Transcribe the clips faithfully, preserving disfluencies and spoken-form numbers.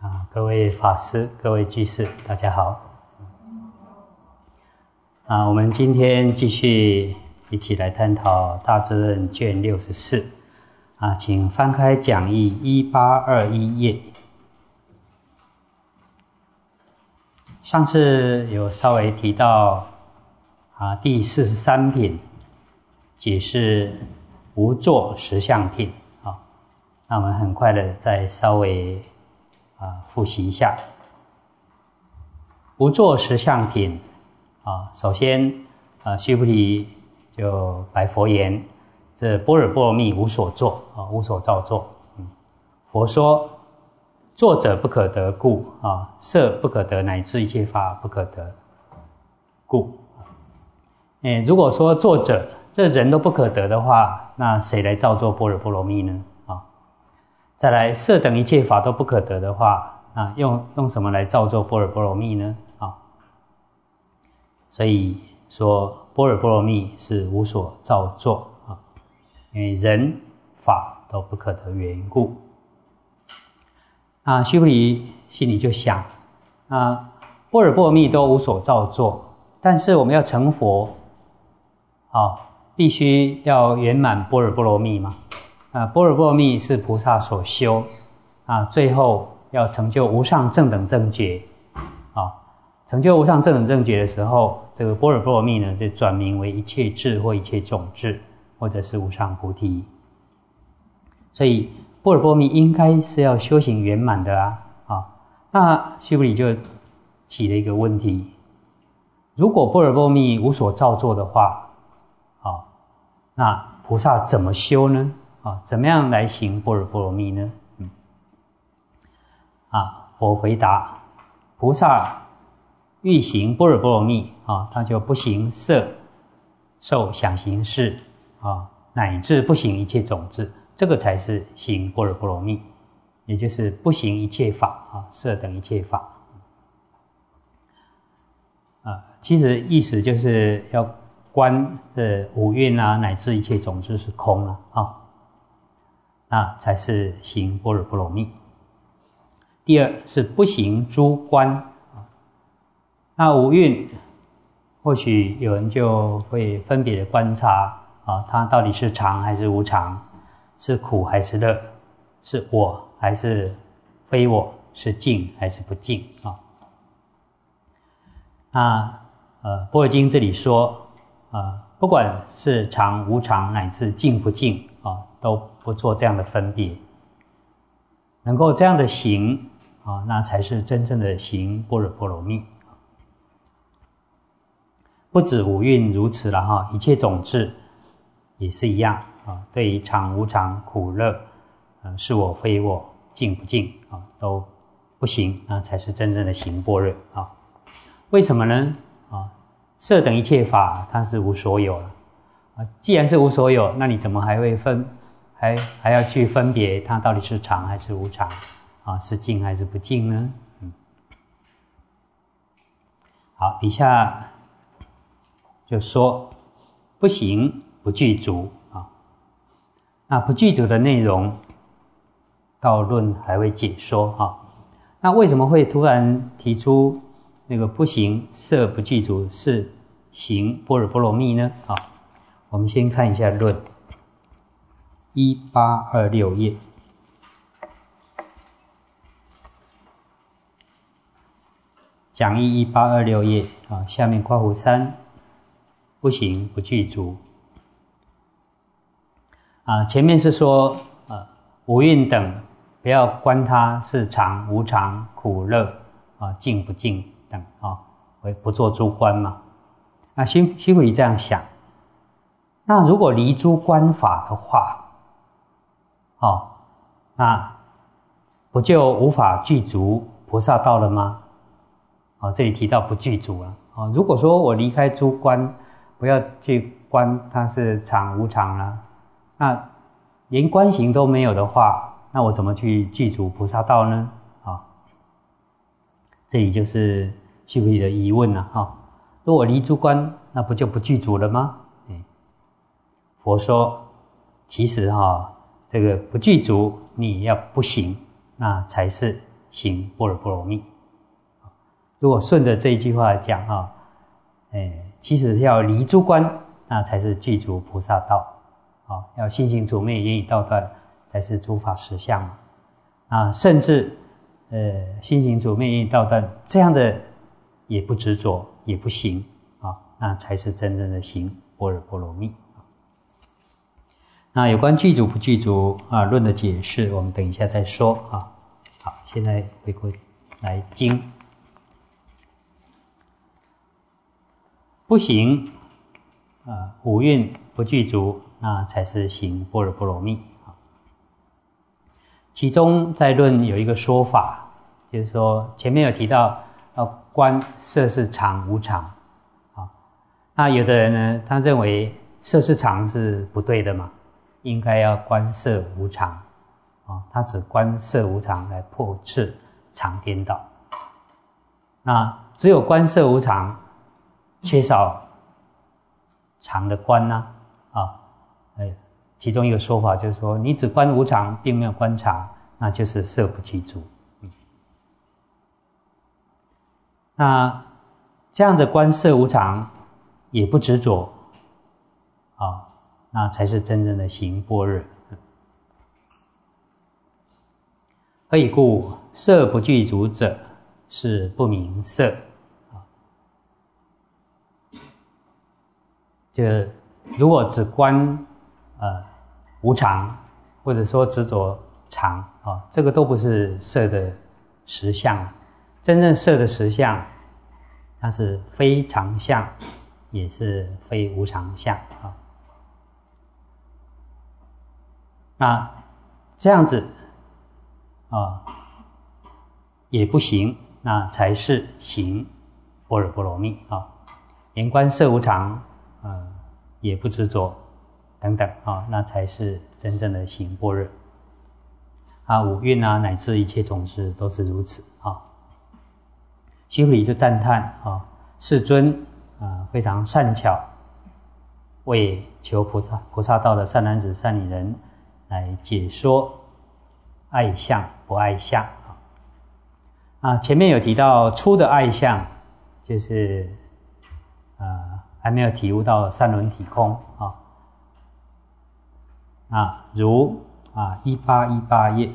啊，各位法师、各位居士，大家好。啊，我们今天继续一起来探讨《大智论》卷六十四。啊，请翻开讲义一八二一页。上次有稍微提到啊，第四十三品解释无作实相品。啊，那我们很快的再稍微啊复习一下无作实相品。啊，首先啊，须菩提就白佛言：这般若波罗蜜无所作啊，无所造作。嗯，佛说：作者不可得故啊，色不可得，乃至一切法不可得故。哎，如果说作者这人都不可得的话，那谁来造作般若波罗蜜呢？啊，再来，色等一切法都不可得的话，那用用什么来造作般若波罗蜜呢？啊，所以说般若波罗蜜是无所造作啊，因为人法都不可得缘故。那须菩提心里就想：啊，般若波罗蜜都无所造作，但是我们要成佛，啊，必须要圆满般若波罗蜜嘛。啊，般若波罗蜜是菩萨所修，啊，最后要成就无上正等正觉，啊，成就无上正等正觉的时候，这个般若波罗蜜呢，就转名为一切智或一切种智，或者是无上菩提。所以般若波罗蜜应该是要修行圆满的啊，啊，那须菩提就起了一个问题：如果般若波罗蜜无所造作的话，啊，那菩萨怎么修呢？啊，怎么样来行般若波罗蜜呢？嗯，啊，佛回答：菩萨欲行般若波罗蜜啊，他就不行色、受、想、行、识啊，乃至不行一切种智。这个才是行般若波罗蜜，也就是不行一切法啊，色等一切法。啊，其实意思就是要观这五蕴啊，乃至一切种智是空了啊，那才是行般若波罗蜜。第二是不行诸观啊，那五蕴或许有人就会分别的观察啊，它到底是常还是无常？是苦还是乐？是我还是非我？是净还是不净啊？那呃，《般若经》这里说，呃，不管是常无常，乃至净不净啊，都不做这样的分别。能够这样的行啊，那才是真正的行般若波罗蜜。不止五蕴如此了哈，一切种智也是一样。啊，对于常无常、苦乐，呃，是我非我、净不净啊，都不行，那才是真正的行般若啊。为什么呢？啊，色等一切法它是无所有了啊。既然是无所有，那你怎么还会分，还还要去分别它到底是常还是无常啊？是净还是不净呢？嗯。好，底下就说不行不具足。那不具足的内容，道论还会解说啊。那为什么会突然提出那个不行色不具足是行般若波罗蜜呢？啊，我们先看一下论一八二六页，讲义一八二六页啊，下面括弧三，不行不具足。啊，前面是说，呃，五蕴等不要观它是常无常、苦乐啊、净不净等啊，为不做诸观嘛。那须须菩提这样想，那如果离诸观法的话，哦，那不就无法具足菩萨道了吗？哦，这里提到不具足了。哦，如果说我离开诸观，不要去观它是常无常啦。那连观行都没有的话，那我怎么去具足菩萨道呢？啊，这里就是须菩提的疑问了哈。如果离诸观，那不就不具足了吗？佛说，其实哈，这个不具足，你要不行，那才是行般若波罗蜜。如果顺着这一句话讲啊，哎，其实要离诸观，那才是具足菩萨道啊。要信行处灭，言语道断，才是诸法实相嘛。啊，甚至呃，信行处灭，言语道断这样的也不执着，也不行啊，那才是真正的行般若波罗蜜。那有关具足不具足啊论的解释，我们等一下再说啊。好，现在回过来经，不行啊，五蕴不具足，那才是行般若波罗蜜啊。其中在论有一个说法，就是说前面有提到要观色是常无常啊，那有的人呢，他认为色是常是不对的嘛。应该要观色无常啊，他只观色无常来破斥常颠倒。那只有观色无常，缺少常的观呢啊？哎，其中一个说法就是说，你只观无常，并没有观常，那就是色不具足。嗯、那这样的观色无常，也不执着啊。那才是真正的行般若。何以故？色不具足者，是不明色。啊，这如果只观呃无常，或者说执着常啊，这个都不是色的实相。真正色的实相，它是非常相，也是非无常相啊。那这样子啊也不行，那才是行般若波罗蜜啊。连观色无常，呃，也不执着等等啊，那才是真正的行般若。啊，五蕴啊，乃至一切种子都是如此啊。须菩提就赞叹啊，世尊啊非常善巧，为求菩萨菩萨道的善男子善女人。来解说爱相不爱相啊！啊，前面有提到初的爱相，就是呃还没有体悟到三轮体空啊。啊，如啊一八一八页，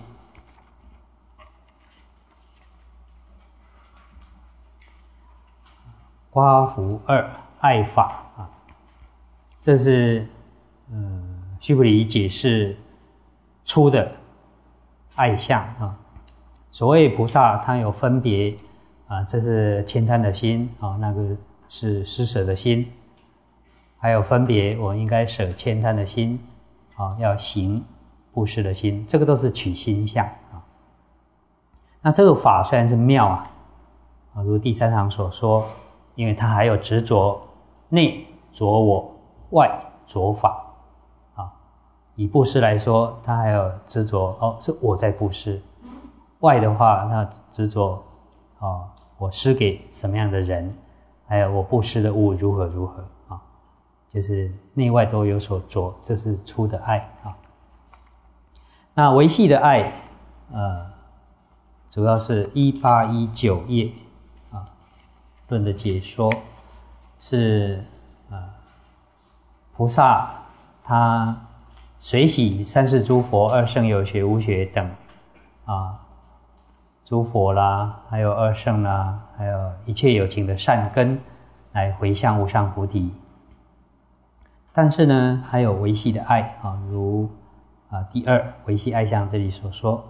刮胡二爱法啊，这是呃须菩提解释初的爱相啊，所谓菩萨，他有分别啊，这是悭贪的心啊，那个是施舍的心，还有分别，我应该舍悭贪的心啊，要行布施的心，这个都是取心相啊。那这个法虽然是妙啊，啊，如第三行所说，因为它还有执着内着我，外着法。以布施来说，他还有执着哦，是我在布施；外的话，那执着哦，我施给什么样的人，还有我布施的物如何如何啊，就是内外都有所着，这是初的爱啊。那维系的爱，呃，主要是一八一九页啊论的解说，是呃菩萨他。随喜三世诸佛、二圣有学、无学等啊，诸佛啦，还有二圣啦，还有一切有情的善根，来回向无上菩提。但是呢，还有维系的爱啊，如啊第二维系爱相这里所说，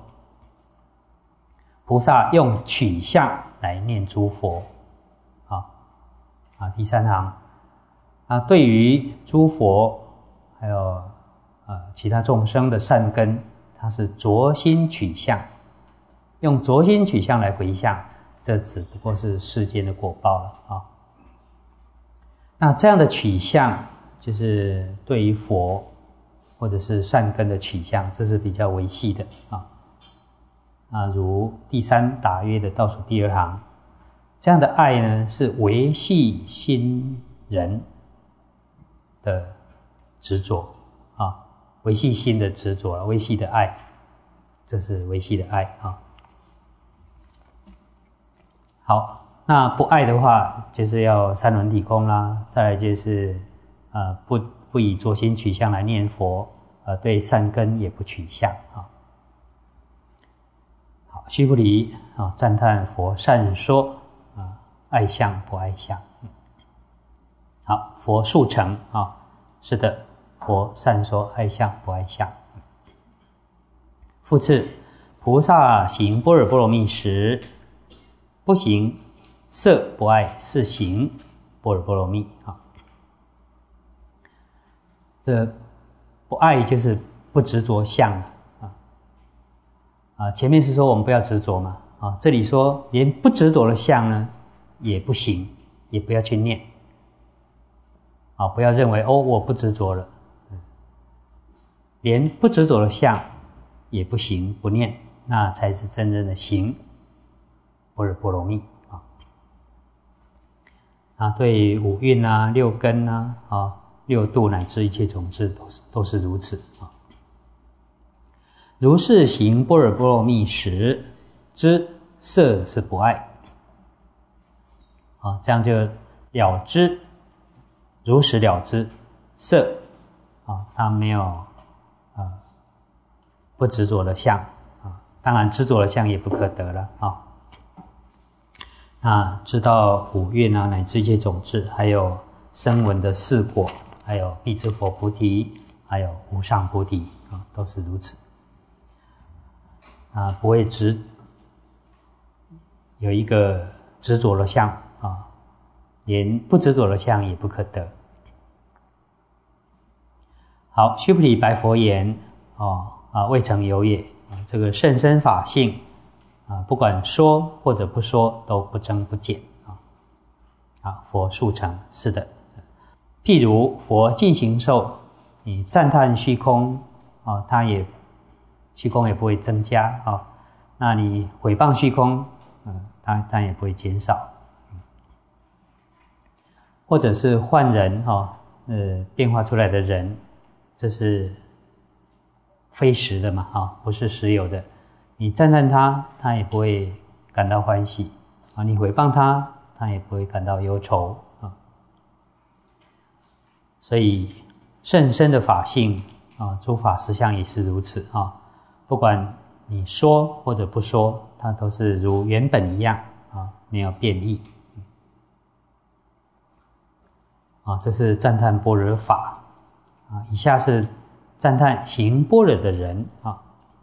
菩萨用取相来念诸佛啊啊第三行啊，对于诸佛还有。呃，其他众生的善根，它是着心取相，用着心取相来回向，这只不过是世间的果报了啊。那这样的取向，就是对于佛或者是善根的取向，这是比较维系的啊。啊，如第三打约的倒数第二行，这样的爱呢，是维系心人的执着啊。维系心的执着，维系的爱，这是维系的爱啊。 好，那不爱的话，就是要三轮体空啦。再来就是呃不不以着心取相来念佛，呃对善根也不取相啊。好，须菩提啊，赞叹佛善说啊，爱相不爱相。好，佛速成啊，是的，佛善说爱相不爱相。复次，菩萨行般若波罗蜜时，不行色不爱，是行般若波罗蜜啊。这不爱就是不执着相啊啊，前面是说我们不要执着嘛啊，这里说连不执着的相呢也不行，也不要去念啊，不要认为哦我不执着了，连不执着的相也不行不念，那才是真正的行般若波罗蜜啊。啊，对五蕴啊、六根啊、啊六度乃至一切种子都是都是如此啊。如是行般若波罗蜜时，知色是不爱啊，这样就了知，如实了知色啊，它没有啊不执着的相啊，当然执着的相也不可得了啊。那知道五蕴啊，乃至一切种子，还有声闻的四果，还有辟支佛菩提，还有无上菩提啊，都是如此啊，不会执有一个执着的相啊，连不执着的相也不可得。好，须菩提白佛言：哦啊，未曾有也啊，这个甚深法性啊，不管说或者不说，都不增不减啊。啊，佛速成，是的。譬如佛尽形寿，你赞叹虚空啊，它也虚空也不会增加啊。那你毁谤虚空，嗯，它它也不会减少。或者是幻人哈，呃，变化出来的人，这是非实的嘛啊，不是实有的。你赞叹他，他也不会感到欢喜啊；你毁谤他，他也不会感到忧愁啊。所以甚深的法性啊，诸法实相也是如此啊。不管你说或者不说，它都是如原本一样啊，没有变异啊。这是赞叹般若法啊。以下是赞叹行般若的人啊。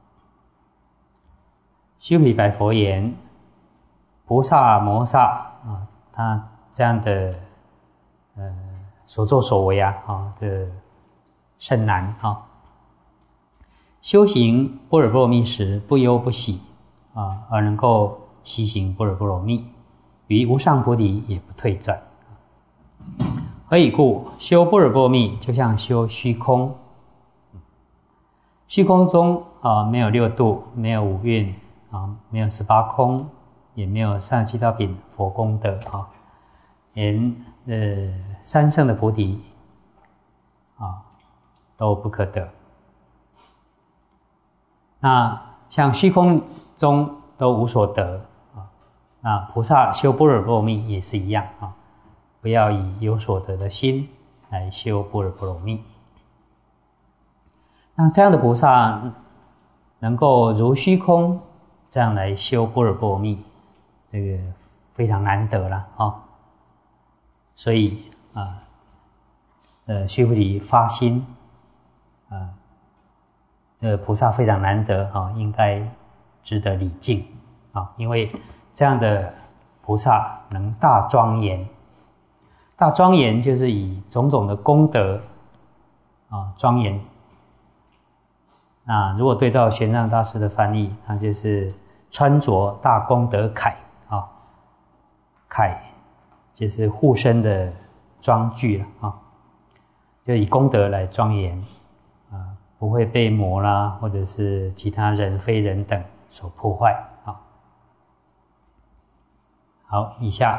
须菩提白佛言：菩萨摩萨啊，他这样的呃所作所为啊，啊，这甚难啊。修行般若波罗蜜时，不忧不喜啊，而能够习行般若波罗蜜，于无上菩提也不退转。何以故？修般若波罗蜜就像修虚空，虚空中啊没有六度，没有五蕴。啊，没有十八空，也没有三十七道品佛功德啊，连呃三圣的菩提啊都不可得。那像虚空中都无所得啊，那菩萨修般若波罗蜜也是一样啊，不要以有所得的心来修般若波罗蜜。那这样的菩萨能够如虚空这样来修般若波罗蜜，这个非常难得了啊！所以啊，呃，须菩提发心啊，这个菩萨非常难得啊，应该值得礼敬啊，因为这样的菩萨能大庄严，大庄严就是以种种的功德啊庄严。那如果对照玄奘大师的翻译，他就是穿着大功德铠啊，铠就是护身的装具了啊，就以功德来庄严啊，不会被魔啦或者是其他人非人等所破坏啊。好，以下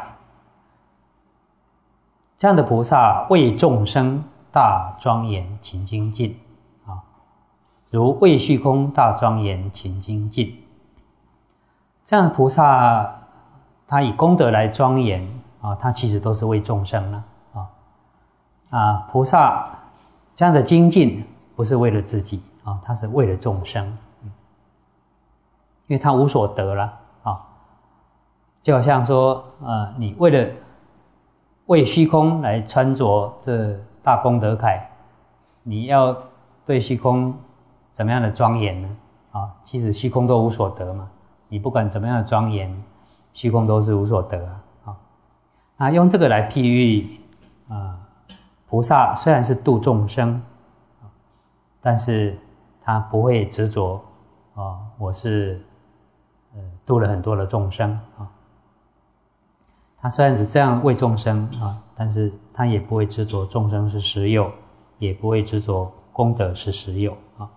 这样的菩萨为众生大庄严勤精进啊，如为虚空大庄严勤精进。这样的菩萨他以功德来庄严啊，他其实都是为众生了啊啊！菩萨这样的精进不是为了自己啊，他是为了众生，因为他无所得了啊。就好像说，呃，你为了为虚空来穿着这大功德铠，你要对虚空怎么样的庄严呢？啊，其实虚空都无所得嘛，你不管怎么样的庄严，虚空都是无所得啊。啊，那用这个来譬喻啊，菩萨虽然是度众生，但是他不会执着啊，我是呃度了很多的众生啊。他虽然是这样为众生啊，但是他也不会执着众生是实有，也不会执着功德是实有啊。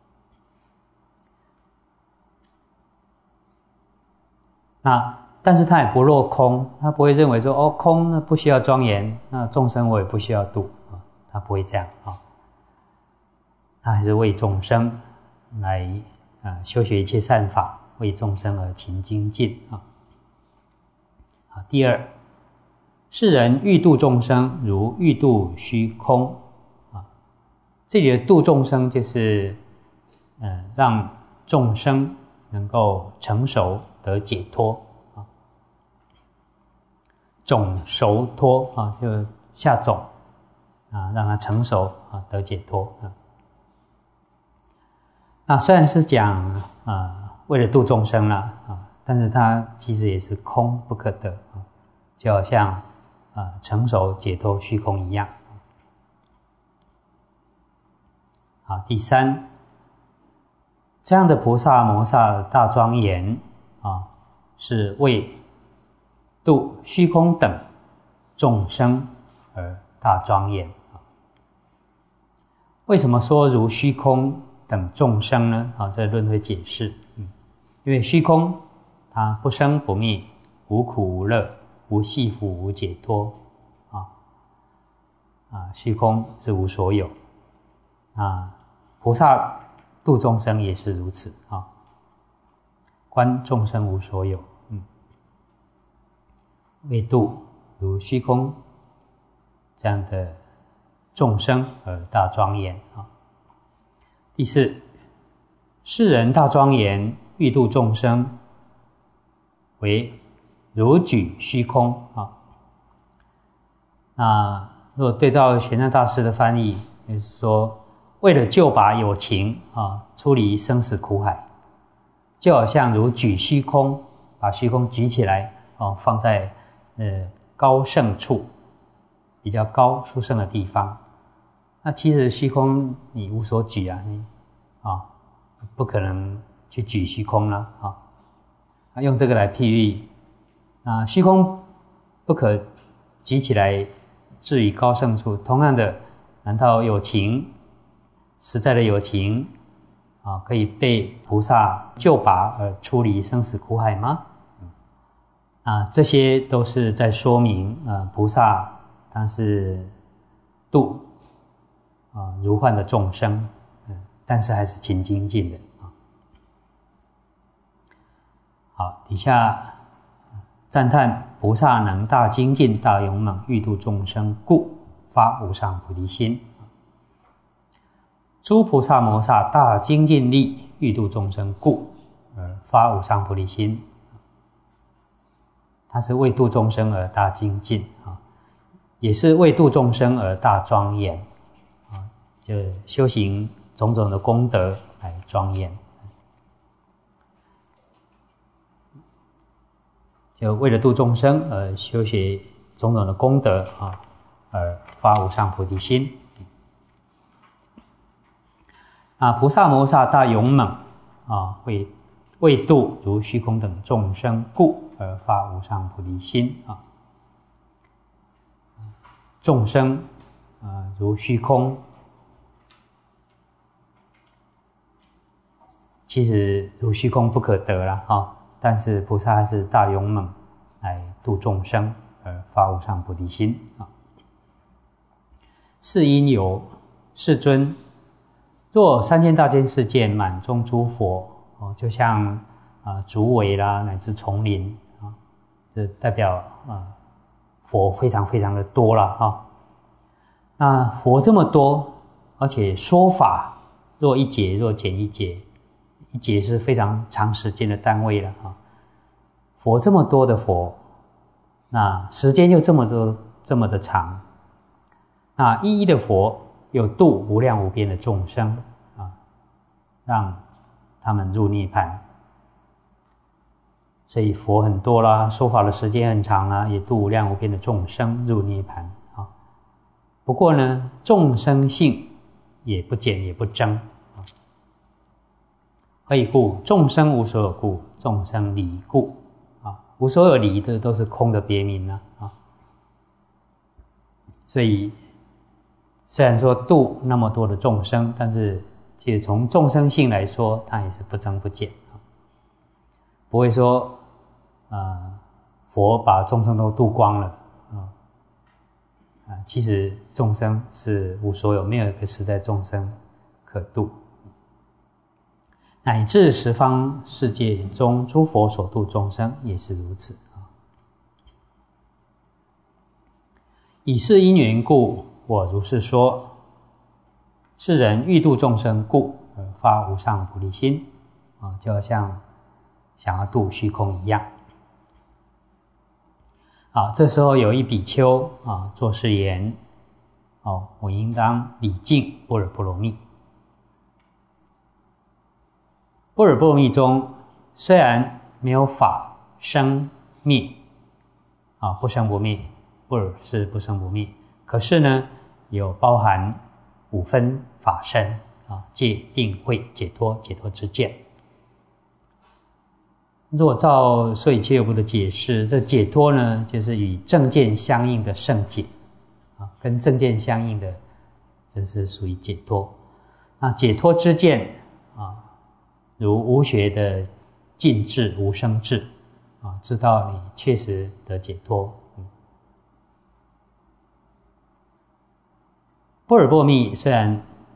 那但是他也不落空，他不会认为说哦，空那不需要庄严，那众生我也不需要度啊，他不会这样啊。他还是为众生来啊修学一切善法，为众生而勤精进啊。好，第二，世人欲度众生，如欲度虚空啊。这里的度众生就是，呃，让众生能够成熟得解脱啊。种熟脱啊，就下种啊，让它成熟啊，得解脱啊。那虽然是讲啊，为了度众生啦啊。但是它其实也是空不可得啊，就好像啊成熟解脱虚空一样。好，第三，这样的菩萨摩萨大庄严啊，是为度虚空等众生而大庄严啊。为什么说如虚空等众生呢？啊，这论会解释，嗯，因为虚空它不生不灭，无苦无乐，无系缚无解脱啊啊！虚空是无所有啊，菩萨度众生也是如此啊，观众生无所有，嗯，为度如虚空这样的众生而大庄严啊。第四，世人大庄严，欲度众生，为如举虚空啊。那如果对照玄奘大师的翻译，也是说，为了救拔有情啊，出离生死苦海，就好像如举虚空，把虚空举起来哦，放在呃高胜处，比较高殊胜的地方。那其实虚空你无所举啊，你啊不可能去举虚空了啊。用这个来譬喻，啊，虚空不可举起来置于高胜处。同样的，难道有情实在的有情啊，可以被菩萨救拔而出离生死苦海吗？啊，这些都是在说明啊，菩萨他是度啊如幻的众生，嗯，但是还是勤精进的。好，底下赞叹菩萨能大精进、大勇猛，欲度众生故发无上菩提心。诸菩萨摩萨大精进力，欲度众生故而发无上菩提心。他是为度众生而大精进啊，也是为度众生而大庄严啊，就修行种种的功德来庄严。就为了度众生而修学种种的功德啊，而发无上菩提心。啊，菩萨摩萨大勇猛啊，为为度如虚空等众生故而发无上菩提心啊。众生啊，如虚空，其实如虚空不可得了啊。但是菩萨还是大勇猛来度众生而发无上菩提心啊。是因由世尊，若三千大千世界满中诸佛哦，就像啊竹围啦乃至丛林啊， 这代表啊佛非常非常的多了啊。那佛这么多，而且说法若一劫若减一劫，一劫是非常长时间的单位了啊。佛这么多的佛，那时间又这么多这么的长，那一一的佛又度无量无边的众生啊，让他们入涅槃。所以佛很多啦，说法的时间很长啦，也度无量无边的众生入涅槃啊。不过呢，众生性也不减也不增啊。何以故？众生无所有故，众生离故啊。无所有离的都是空的别名啊啊。所以虽然说度那么多的众生，但是其实从众生性来说，它也是不增不减啊，不会说呃佛把众生都度光了啊啊，其实众生是无所有，没有一个实在众生可度，乃至十方世界中诸佛所度众生也是如此啊。以是因缘故，我如是说，世人欲度众生故而发无上菩提心啊，就好像想要度虚空一样。啊，这时候有一比丘啊，作是言：哦，我应当礼敬般若波罗蜜。般若波罗蜜中虽然没有法生灭啊，不生不灭，般若是不生不灭，可是呢，有包含五分法身啊，戒定慧解脱解脱之见。如果照所以切有部的解释，这解脱呢，就是与正见相应的圣解啊，跟正见相应的，这是属于解脱。那解脱之见啊，如无学的尽智无生智啊，知道你确实得解脱。嗯、般若波罗蜜虽然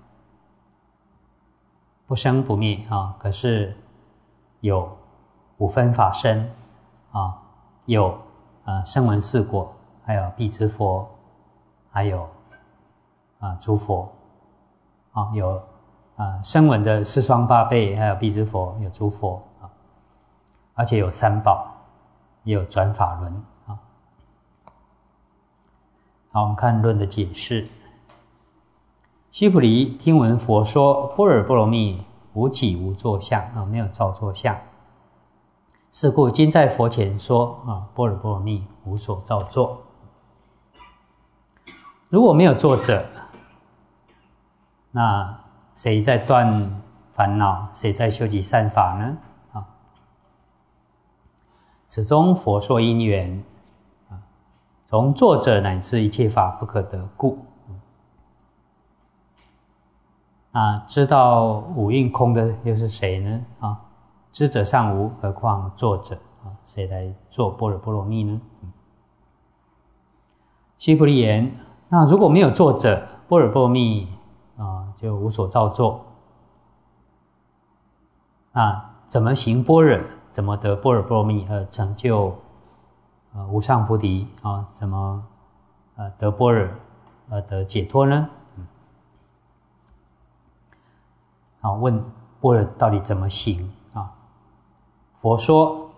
不生不灭啊，可是有五分法身啊，有呃声闻四果，还有辟支佛，还有啊诸佛啊，有啊声闻的四双八辈，还有辟支佛，有诸佛啊，而且有三宝，也有转法轮啊。好，我们看论的解释。须菩提，听闻佛说般若波罗蜜无起无作相啊，没有造作相。是故今在佛前说啊，般若波罗蜜无所造作。如果没有作者，那谁在断烦恼？谁在修习善法呢？啊，此中佛说因缘啊，从作者乃至一切法不可得故。啊，知道五蕴空的又是谁呢？啊？知者尚无，何况作者啊？谁来做般若波罗蜜呢？嗯、须菩提言：那如果没有作者，般若波罗蜜啊，就无所造作。那怎么行般若？怎么得般若波罗蜜而成就呃无上菩提啊？怎么呃得般若而得解脱呢？嗯、好，问般若到底怎么行？佛说，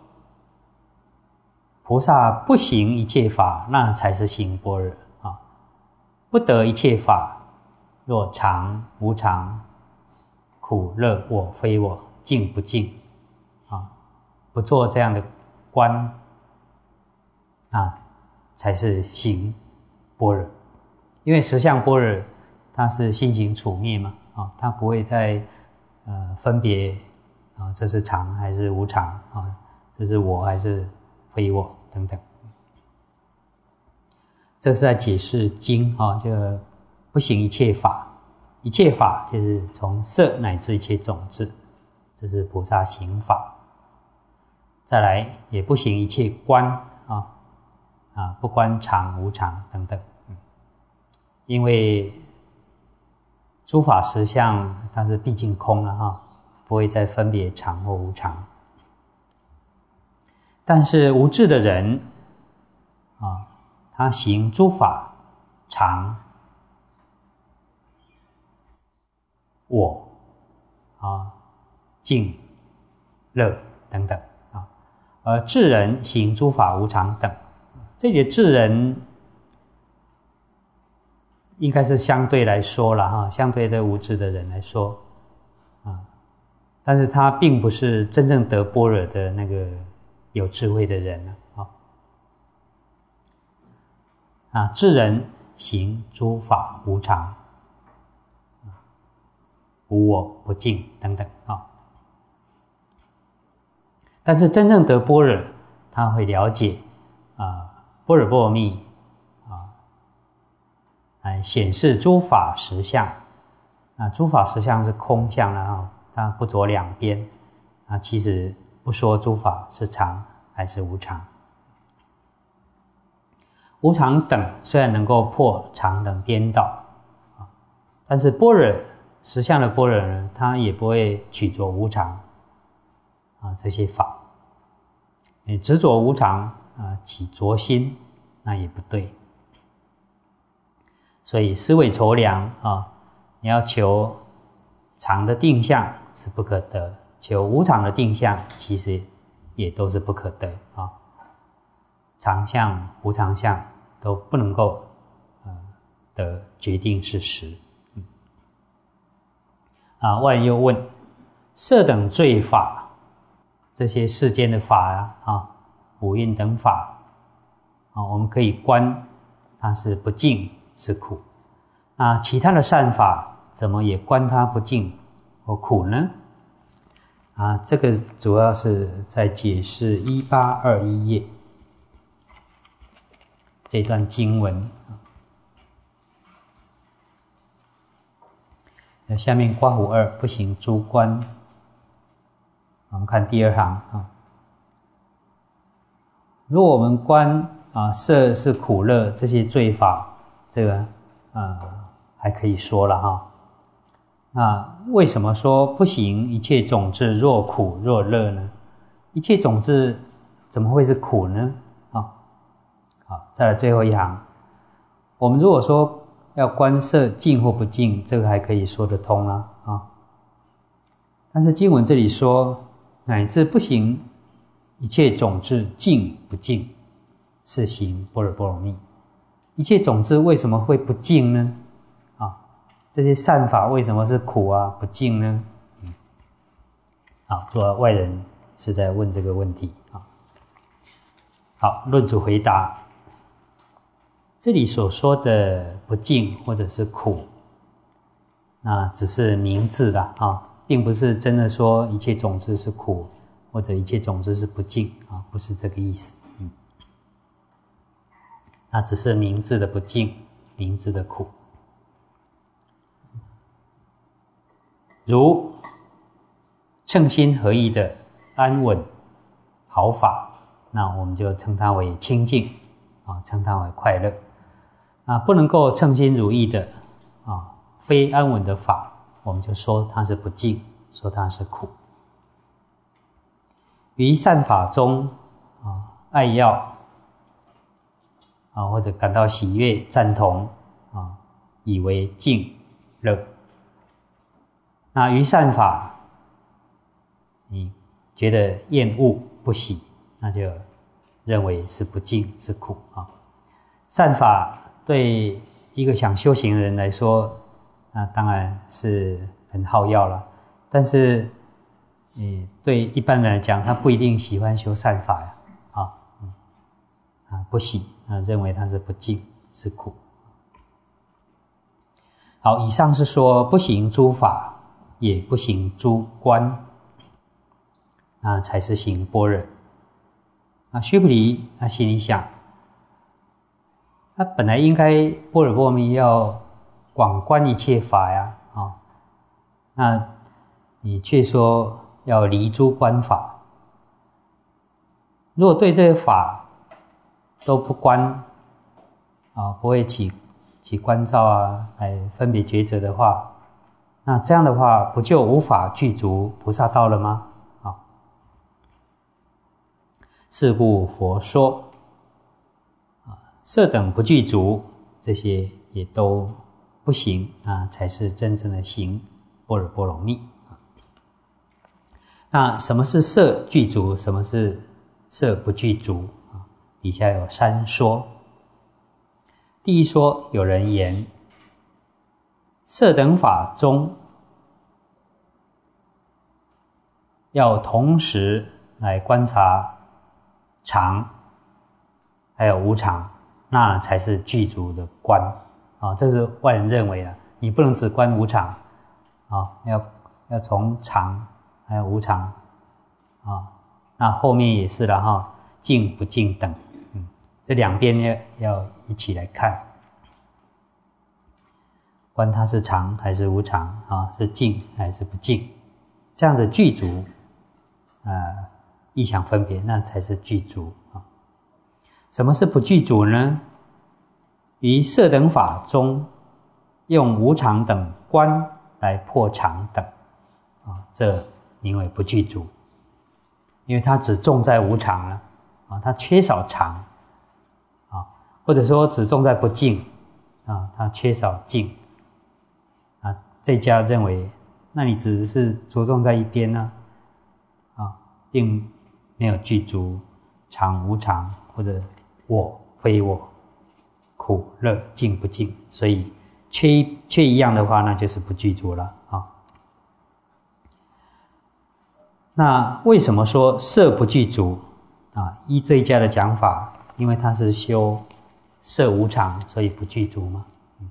菩萨不行一切法，那才是行般若啊！不得一切法，若常无常、苦乐我非我、净不净啊，不做这样的观啊，才是行般若。因为实相般若，它是心行处灭嘛啊，它不会再呃分别。啊，这是常还是无常啊？这是我还是非我等等。这是在解释经啊，就不行一切法，一切法就是从色乃至一切种子，这是菩萨行法。再来也不行一切观啊啊，不观常无常等等。因为诸法实相它是毕竟空了哈。不会再分别常或无常。 但是无智的人啊，他行诸法常我啊净乐等等啊，而智人行诸法无常等。这里的智人应该是相对来说了哈，相对的无智的人来说啊，但是他并不是真正得般若的那个有智慧的人啊。啊，智人行诸法无常，无我不净等等啊。但是真正得般若，他会了解啊，般若波罗蜜啊，来显示诸法实相。啊，诸法实相是空相了啊，它不着两边啊，其实不说诸法是常还是无常。无常等虽然能够破常等颠倒啊，但是般若实相的般若呢，它也不会取着无常啊这些法。你执着无常啊，起着心，那也不对。所以思维筹量啊，你要求常的定相是不可得，求无常的定相其实也都是不可得啊。常相、无常相都不能够呃得决定事实。嗯、啊，外又问：色等罪法，这些世间的法啊，啊五蕴等法啊，我们可以观它是不净是苦。那其他的善法怎么也观它不净或苦呢？啊，这个主要是在解释一八二一页这段经文。那下面括弧二不行诸观，我们看第二行啊。如果我们观啊色是苦乐这些罪法，这个啊还可以说了哈。那为什么说不行一切种子若苦若乐呢？一切种子怎么会是苦呢？啊，好，再来最后一行，我们如果说要观色净或不净，这个还可以说得通了啊。但是经文这里说，乃至不行一切种子净不净，是行般若波罗蜜。一切种子为什么会不净呢？啊，这些善法为什么是苦啊不净呢？嗯，好，主要外人是在问这个问题啊。好，论主回答，这里所说的不净或者是苦，那只是名字啦啊，并不是真的说一切种子是苦，或者一切种子是不净啊，不是这个意思。嗯，那只是名字的不净，名字的苦。如称心合意的安稳好法，那我们就称它为清净啊，称它为快乐。啊，不能够称心如意的啊，非安稳的法，我们就说它是不净，说它是苦。于善法中啊，爱要啊，或者感到喜悦、赞同啊，以为净乐。那于善法，你觉得厌恶不喜，那就认为是不净是苦啊。善法对一个想修行的人来说，那当然是很好要了。但是，嗯，对一般人来讲，他不一定喜欢修善法呀，啊，嗯，啊，不喜啊，认为它是不净是苦。好，以上是说不行诸法，也不行诸观，那才是行般若。啊，须菩提他心里想，他本来应该般若波罗蜜要广观一切法呀，啊，那你却说要离诸观法。如果对这些法都不观啊，不会起起观照啊，来分别抉择的话，那这样的话，不就无法具足菩萨道了吗？啊， 是故佛说，啊，色等不具足，这些也都不行啊，才是真正的行般若波罗蜜。那什么是色具足？什么是色不具足？啊，底下有三说。第一说，有人言，色等法中，要同时来观察常还有无常，那才是具足的观啊。这是外人认为的，你不能只观无常啊，要要从常还有无常啊。那后面也是了哈，净不净等，嗯，这两边要要一起来看，观它是常还是无常啊，是净还是不净，这样的具足，呃，意想分别，那才是具足啊。什么是不具足呢？于色等法中，用无常等观来破常等，啊，这名为不具足，因为它只重在无常了，啊，它缺少常，啊，或者说只重在不净，啊，它缺少净，啊，这家认为，那你只是着重在一边呢，啊，并没有具足常无常或者我非我。苦乐净不净，所以缺缺一样的话，那就是不具足了啊。那为什么说色不具足啊？依这一家的讲法，因为他是修色无常，所以不具足嘛。嗯、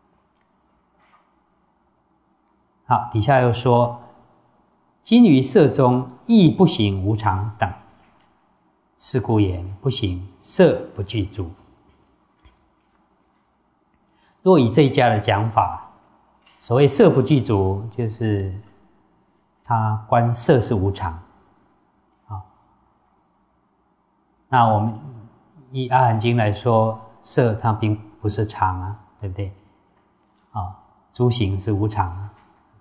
好，底下又说，今于色中亦不行无常等，是故言不行色不具足。若以这一家的讲法，所谓色不具足，就是他观色是无常啊。那我们以阿含经来说，色它并不是常啊，对不对？啊，诸行是无常啊。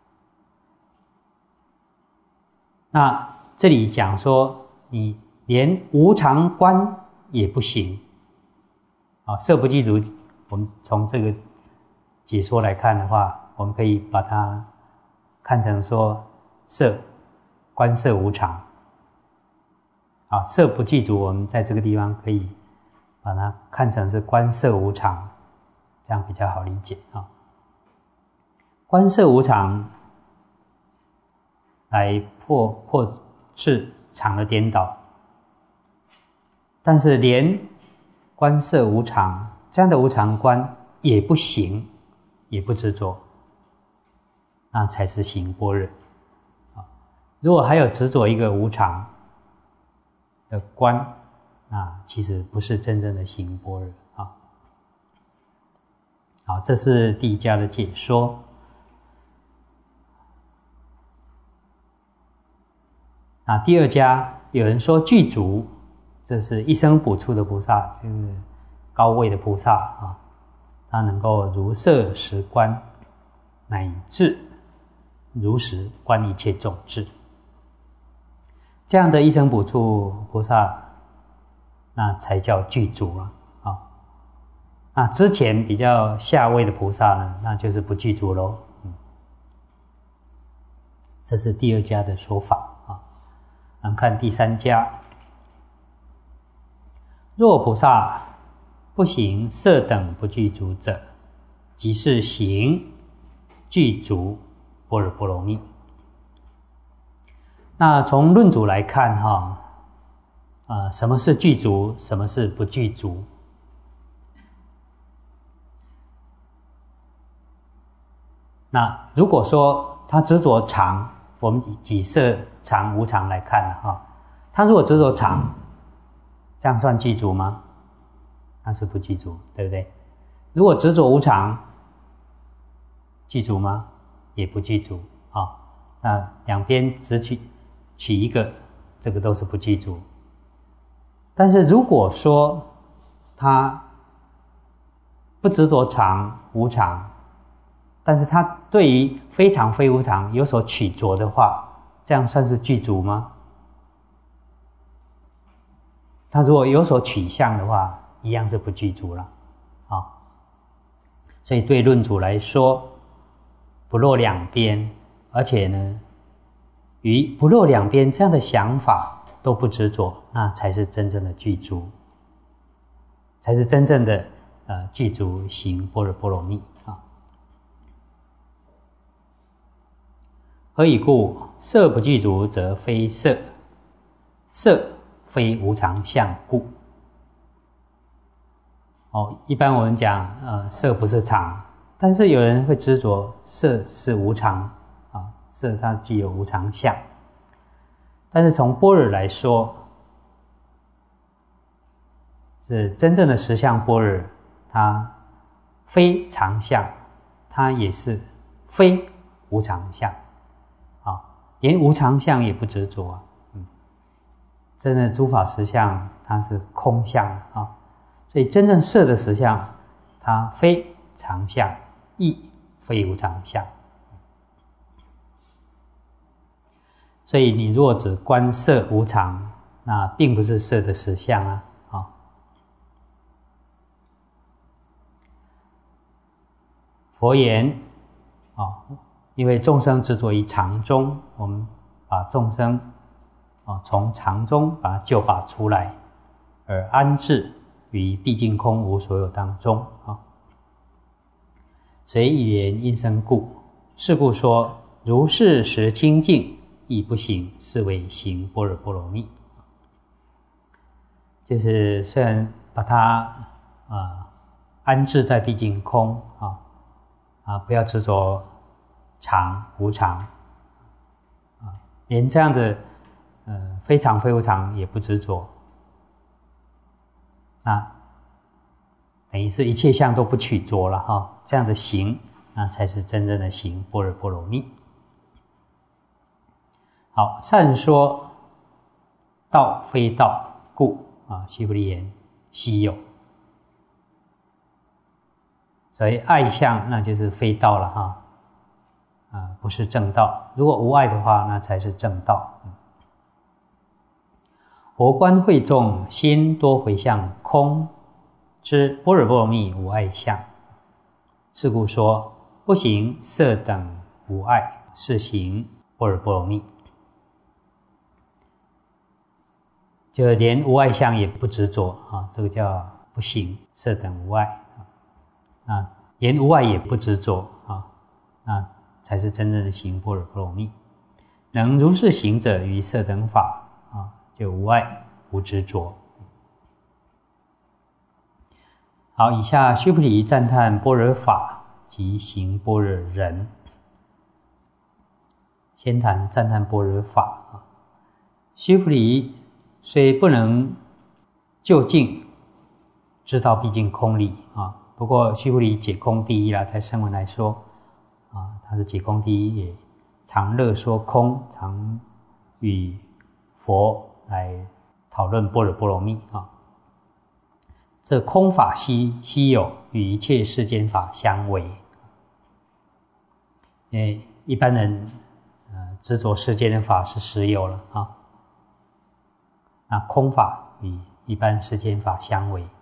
那这里讲说，你连无常观也不行啊，色不具足。我们从这个解说来看的话，我们可以把它看成说色观色无常啊，色不具足，我们在这个地方可以把它看成是观色无常，这样比较好理解啊。观色无常来破破斥常的颠倒，但是连观色无常这样的无常观也不行，也不执着，那才是行般若。如果还有执着一个无常的观，那其实不是真正的行般若啊。好，这是第一家的解说。那第二家有人说具足，这是一生补处的菩萨，就是高位的菩萨啊。他能够如色实观，乃至如实观一切众智。这样的一生补处菩萨，那才叫具足了啊。那之前比较下位的菩萨呢，那就是不具足喽。嗯，这是第二家的说法啊。我们看第三家，若菩萨不行色等不具足者，即是行具足般若波罗蜜。那从论主来看哈，呃，什么是具足，什么是不具足？那如果说他执着常，我们举色常无常来看哈，他如果执着常，这样算具足吗？那是不具足，对不对？如果执着无常，具足吗？也不具足啊。那两边只取取一个，这个都是不具足。但是如果说他不执着常无常，但是他对于非常非无常有所取着的话，这样算是具足吗？ 他如果有所取向的话，一样是不具足了啊。所以对论主来说，不落两边，而且呢，于不落两边这样的想法都不执着，那才是真正的具足，才是真正的呃具足行般若波罗蜜啊。何以故？色不具足，则非色，色非无常相故。哦，一般我们讲，呃，色不是常，但是有人会执着色是无常啊，色它具有无常相。但是从般若来说，是真正的实相般若，它非常相，它也是非无常相啊，连无常相也不执着啊。嗯，真的诸法实相，它是空相啊。所以真正色的实相，它非常相，亦非无常相。所以你若只观色无常，那并不是色的实相啊。啊，佛言啊，因为众生执着于常中，我们把众生啊从常中把它救拔出来，而安置于毕竟空无所有当中啊，随语言因生故，是故说如是时清净，亦不行，是为行般若波罗蜜。就是虽然把它啊、呃、安置在毕竟空啊啊，不要执着常无常啊，连这样的呃非常非无常也不执着。那等于是一切相都不取着了哈，这样的行，那才是真正的行般若波罗蜜。好，善说道非道，故啊，须菩提言希有。所以爱相那就是非道了哈，啊，不是正道。如果无爱的话，那才是正道。佛观会众心多回向空，知般若波罗蜜无爱相，是故说不行色等无爱，是行般若波罗蜜。就连无爱相也不执着啊，这个叫不行色等无爱啊，连无爱也不执着啊，那才是真正的行般若波罗蜜。能如是行者，于色等法啊，就无爱无执着。好，以下须菩提赞叹般若法及行般若人。先谈赞叹般若法啊，须菩提虽不能究竟知道毕竟空理啊，不过须菩提解空第一啦，在声闻来说啊，他是解空第一，也常乐说空，常与佛来讨论般若波罗蜜啊。这空法稀稀有，与一切世间法相违。因为一般人呃执着世间的法是实有了啊，那空法与一般世间法相违。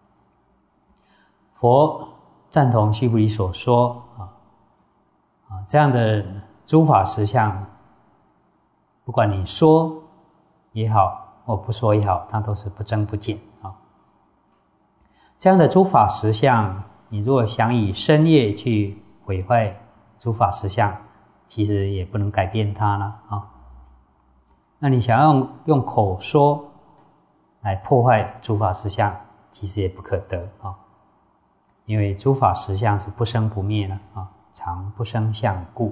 佛赞同须菩提所说啊啊这样的诸法实相，不管你说也好，或不说也好，它都是不增不减啊。这样的诸法实相，你如果想以身业去毁坏诸法实相，其实也不能改变它了啊。那你想要用用口说来破坏诸法实相，其实也不可得啊。因为诸法实相是不生不灭的啊，常不生相故。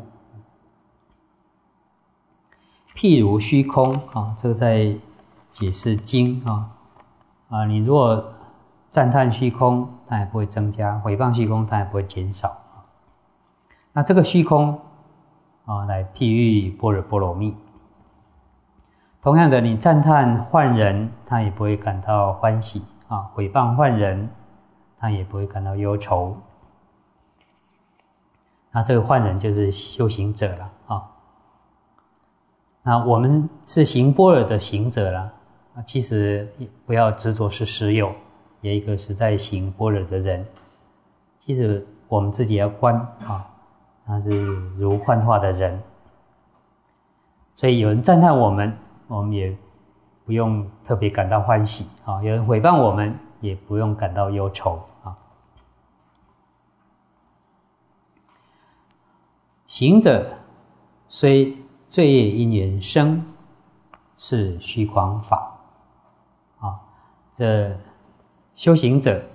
譬如虚空啊，这个在解释经啊啊，你如果赞叹虚空，它也不会增加；毁谤虚空，它也不会减少。那这个虚空啊，来譬喻般若波罗蜜。同样的，你赞叹幻人，他也不会感到欢喜啊；毁谤幻人，他也不会感到忧愁。那这个幻人就是修行者了啊。那我们是行般若的行者了， 啊，其实不要执着是实有，有一个是在行般若的人。其实我们自己要观啊，他是如幻化的人，所以有人赞叹我们，我们也不用特别感到欢喜啊；有人毁谤我们，也不用感到忧愁啊。行者虽罪业因缘生，是虚诳法啊。这修行者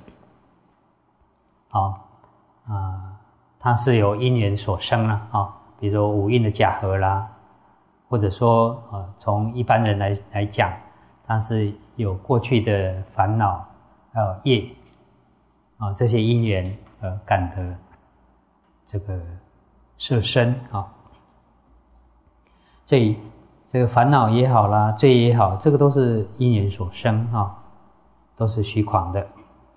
啊啊，它是由因缘所生了啊，比如说五蕴的假合啦，或者说呃，从一般人来来讲，它是有过去的烦恼还有业啊，这些因缘呃感得这个色身啊。所以这个烦恼也好啦，罪也好，这个都是因缘所生啊，都是虚诳的。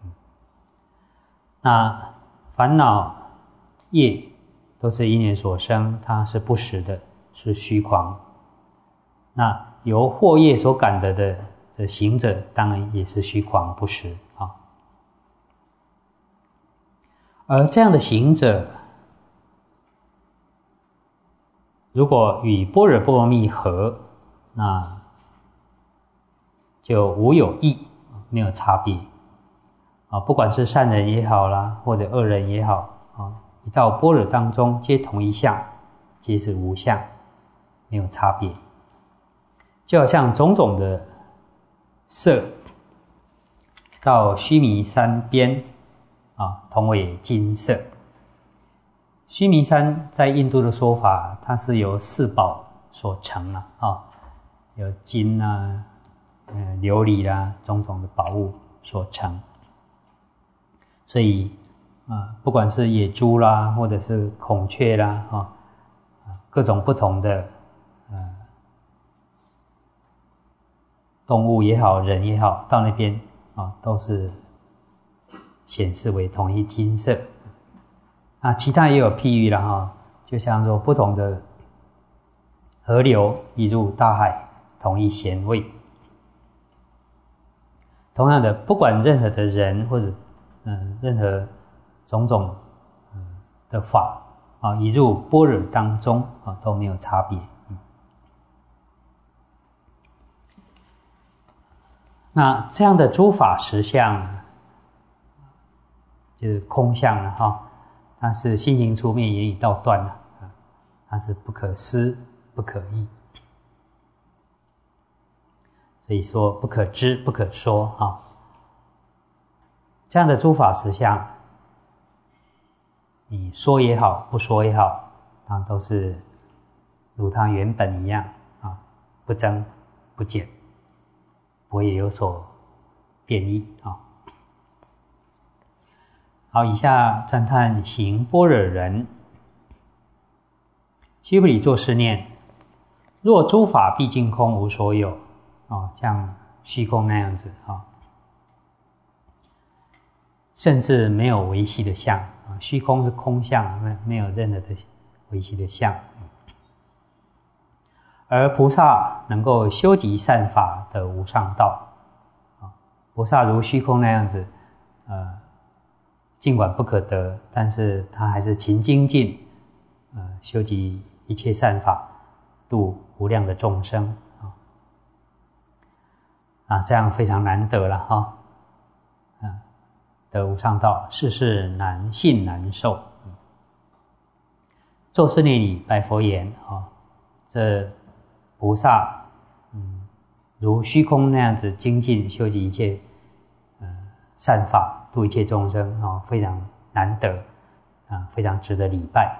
那烦恼业都是因缘所生，它是不实的，是虚诳。那由惑业所感得的这行者，当然也是虚诳不实啊。而这样的行者，如果与般若波罗蜜合，那就无有异，没有差别啊。不管是善人也好啦，或者恶人也好啊，一到般若当中，皆同一相，皆是无相，没有差别。就好像种种的色，到须弥山边啊，同为金色。须弥山在印度的说法，它是由四宝所成啊，啊有金啊、呃、琉璃啦，种种的宝物所成。所以啊，不管是野猪啦，或者是孔雀啦，啊，各种不同的呃动物也好，人也好，到那边啊，都是显示为同一金色。啊，其他也有譬喻了哈，就像说不同的河流一入大海，同一咸味。同样的，不管任何的人或者嗯、呃、任何种种、呃、的法啊，一入般若当中啊，都没有差别。嗯、那这样的诸法实相，就是空相了哈。它是心行出灭，言语道断的，它是不可思不可议，所以说不可知不可说啊。这样的诸法实相，你说也好，不说也好，它都是如它原本一样啊，不增不减，不会有所变异啊。好，以下赞叹行般若人。须菩提作是念：若诸法毕竟空，无所有啊，像虚空那样子啊，甚至没有维系的相啊，虚空是空相，没没有任何的维系的相。而菩萨能够修集善法的无上道啊，菩萨如虚空那样子，呃。尽管不可得，但是他还是勤精进，呃，修集一切善法，度无量的众生啊，啊，这样非常难得了哈，啊，得无上道，世事难信难受。作是念已，白佛言啊，这菩萨，嗯，如虚空那样子精进修集一切，呃，善法。度一切众生啊，非常难得啊，非常值得礼拜。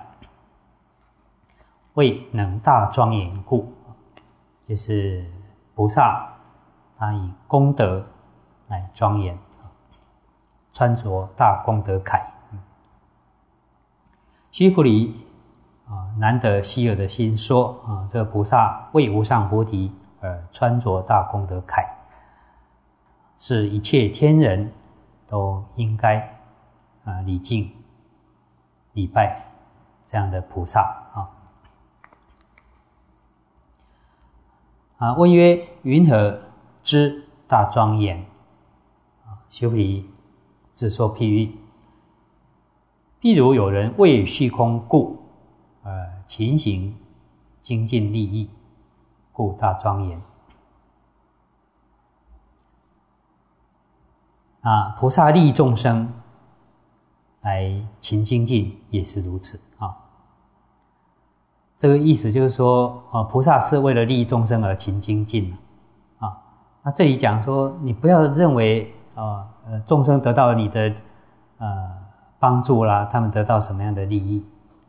为能大庄严故，就是菩萨他以功德来庄严，穿着大功德铠。须菩提啊，难得稀有的心说啊，这个菩萨为无上菩提而穿着大功德铠，是一切天人都应该啊礼敬礼拜这样的菩萨啊。啊，问曰：云何知大庄严。须菩提自说譬喻，譬如有人为虚空故，呃，勤行精进利益，故大庄严。啊，菩萨利益众生来勤精进也是如此啊。这个意思就是说，啊，菩萨是为了利益众生而勤精进啊。那这里讲说，你不要认为啊，呃，众生得到你的呃帮助啦，他们得到什么样的利益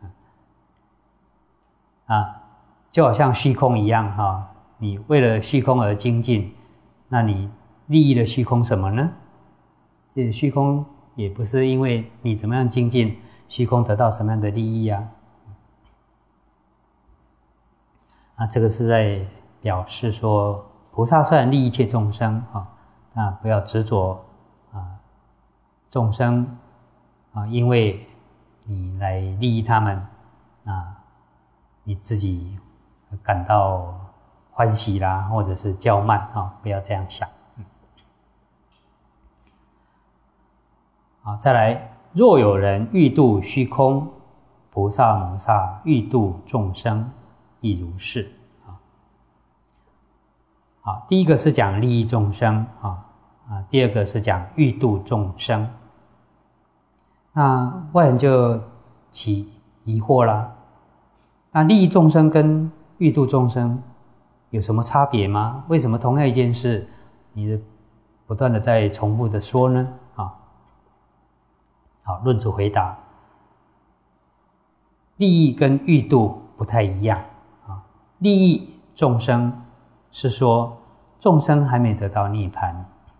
啊？就好像虚空一样哈、啊，你为了虚空而精进，那你利益了虚空什么呢？这虚空也不是因为你怎么样精进，虚空得到什么样的利益啊？啊，这个是在表示说，菩萨虽然利益一切众生啊，那不要执着啊，众生啊，因为你来利益他们啊，你自己感到欢喜啦，或者是骄慢啊，不要这样想。好，再来，若有人欲度虚空，菩萨摩萨欲度众生，亦如是。好，第一个是讲利益众生啊，啊，第二个是讲欲度众生。那外人就起疑惑啦，那利益众生跟欲度众生有什么差别吗？为什么同样一件事，你不断的在重复的说呢？啊，好，论主回答，利益跟欲度不太一样啊。利益众生是说众生还没得到涅槃，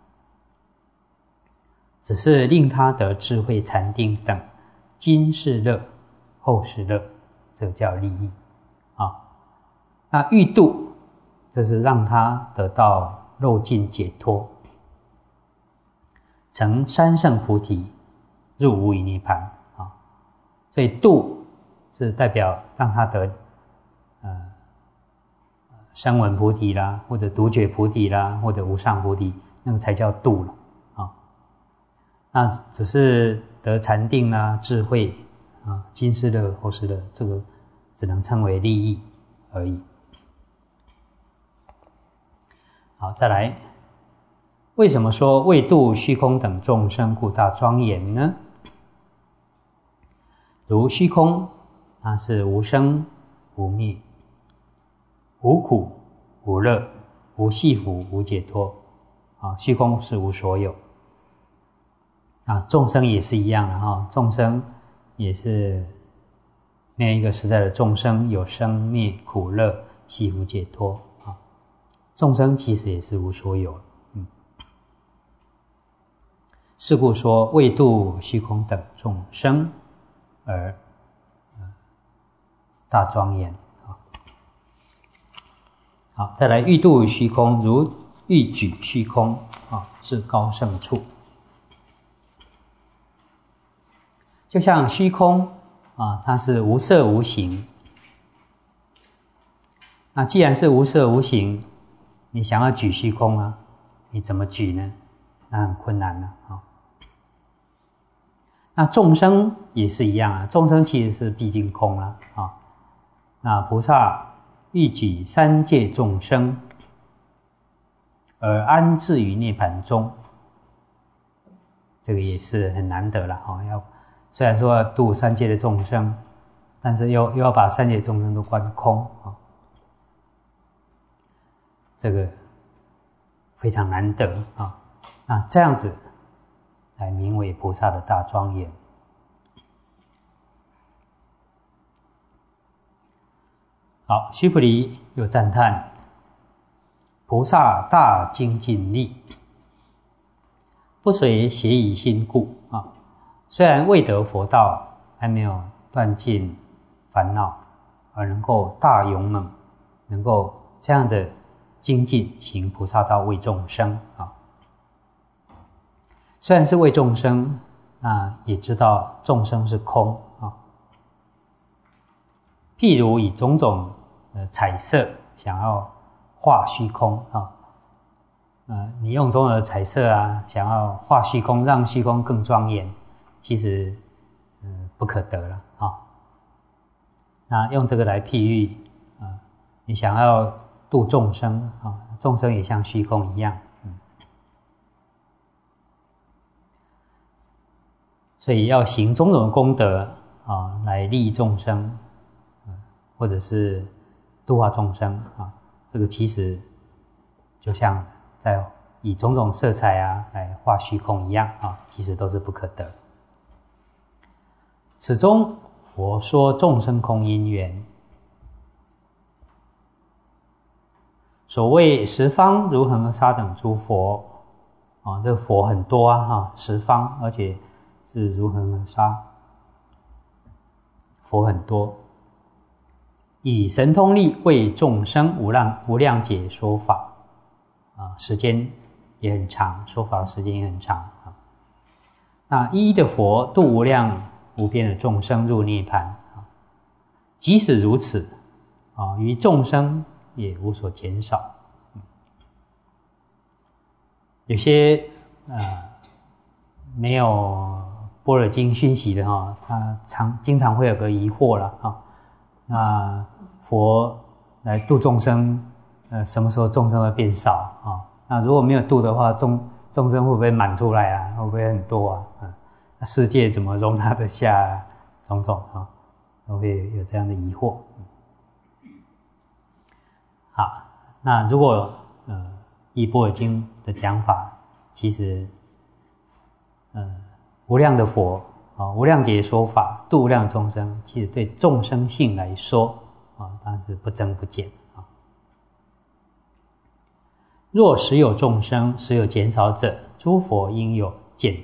只是令他得智慧、禅定等今世乐、后世乐，这个叫利益啊。那欲度，这是让他得到肉尽解脱，成三圣菩提，入无余涅槃啊。所以度是代表让他得呃声闻菩提啦，或者独觉菩提啦，或者无上菩提，那个才叫度了啊。那只是得禅定啦、智慧啊、今世乐、后世乐，这个只能称为利益而已。好，再来，为什么说为度虚空等众生故大庄严呢？如虚空，它是无生无灭，无苦无乐，无系缚无解脱啊！虚空是无所有啊，众生也是一样的哈，众生也是没有一个实在的众生有生灭苦乐系缚解脱啊，众生其实也是无所有。嗯，是故说为度虚空等众生而大庄严。好，再来欲度虚空，如欲举虚空啊，至高胜处。就像虚空啊，它是无色无形。那既然是无色无形，你想要举虚空啊，你怎么举呢？那很困难了啊。那众生也是一样啊，众生其实是毕竟空了啊。那菩萨欲举三界众生，而安置于涅槃中，这个也是很难得了哈。要虽然说要度三界的众生，但是又又要把三界众生都观空啊，这个非常难得啊。那这样子才名为菩萨的大庄严。好，须菩提又赞叹菩萨大精进力，不随邪疑心故啊。虽然未得佛道，还没有断尽烦恼，而能够大勇猛，能够这样的精进行菩萨道为众生啊。虽然是为众生，那也知道众生是空啊。譬如以种种呃彩色想要画虚空啊， 呃，你用种种的彩色啊，想要画虚空，让虚空更庄严，其实呃不可得了啊、哦。那用这个来譬喻啊、呃，你想要度众生啊、哦，众生也像虚空一样，嗯，所以要行种种的功德啊、哦，来利益众生，呃，或者是度化众生啊、哦，这个其实就像在以种种色彩啊来画虚空一样啊、哦，其实都是不可得。此中佛说众生空因缘，所谓十方如恒沙等诸佛啊、哦，这个佛很多啊哈，十方而且是如恒沙，佛很多，以神通力为众生无量无量解说法啊，时间也很长，说法的时间也很长啊。那一一的佛度无量无边的众生入涅槃啊，即使如此啊，于众生也无所减少。有些呃没有般若经熏习的哈，他常经常会有个疑惑了啊。那佛来度众生，呃，什么时候众生会变少啊？那如果没有度的话，众众生会不会满出来啊？会不会很多啊？嗯，那世界怎么容纳得下种种啊？都会有这样的疑惑。好，那如果呃依般若经的讲法，其实呃无量的佛啊，无量劫说法度无量众生，其实对众生性来说啊，当然是不增不减啊。若时有众生，时有减少者，诸佛应有减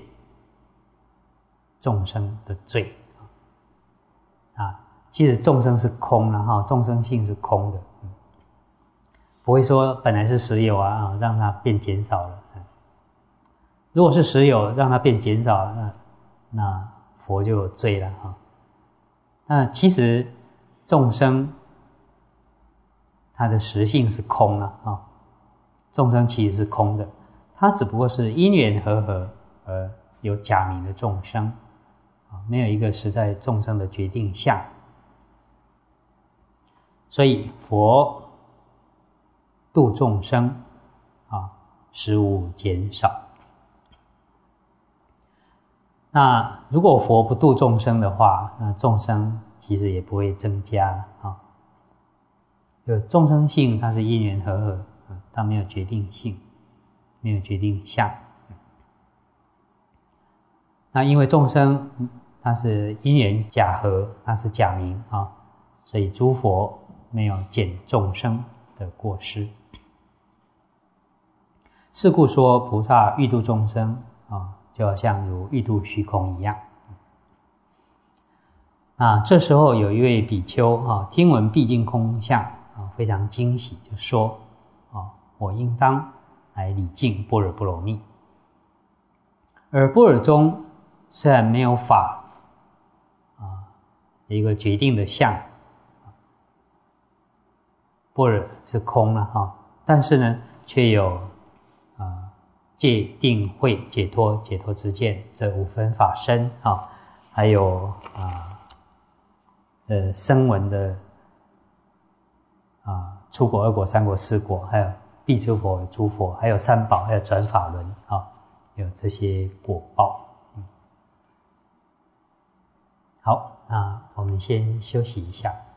众生的罪啊。其实众生是空了哈，众生性是空的，嗯，不会说本来是实有啊，让它变减少了。如果是实有，让它变减少，那那佛就有罪了哈。那其实众生它的实性是空了啊，众生其实是空的，它只不过是因缘和合而有假名的众生啊，没有一个实在众生的决定相。所以佛度众生啊，实无减少。那如果佛不度众生的话，那众生其实也不会增加了啊。就众生性它是因缘和合，它没有决定性，没有决定相。那因为众生它是因缘假合，它是假名啊，所以诸佛没有减众生的过失。是故说菩萨欲度众生啊，就好像如欲度虚空一样。那这时候有一位比丘啊，听闻毕竟空相啊，非常惊喜，就说啊，我应当来礼敬般若波罗蜜。而般若中虽然没有法啊，一个决定的相，般若是空了哈，但是呢，却有啊戒定慧解脱解脱之见这五分法身啊，还有啊呃声闻的啊初果、二果、三果、四果，还有必诸佛、诸佛，还有三宝，还有转法轮啊，有这些果报。嗯，好，那我们先休息一下。